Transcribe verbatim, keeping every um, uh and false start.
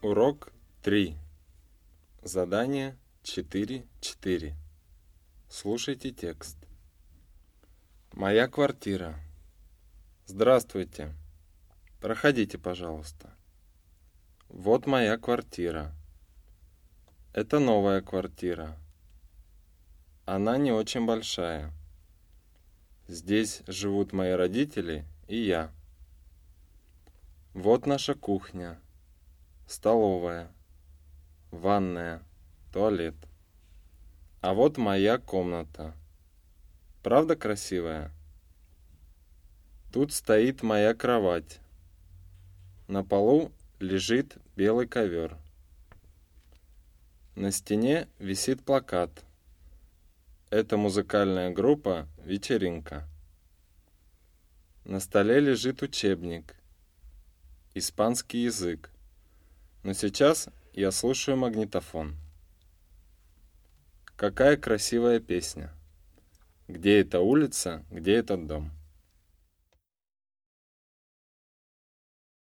Урок три. Задание четыре четыре. Слушайте текст. Моя квартира. Здравствуйте. Проходите, пожалуйста. Вот моя квартира. Это новая квартира. Она не очень большая. Здесь живут мои родители и я. Вот наша кухня, столовая, ванная, туалет. А вот моя комната. Правда красивая? Тут стоит моя кровать. На полу лежит белый ковер. На стене висит плакат. Это музыкальная группа «Вечеринка». На столе лежит учебник. Испанский язык. Но сейчас я слушаю магнитофон. Какая красивая песня. Где эта улица, где этот дом?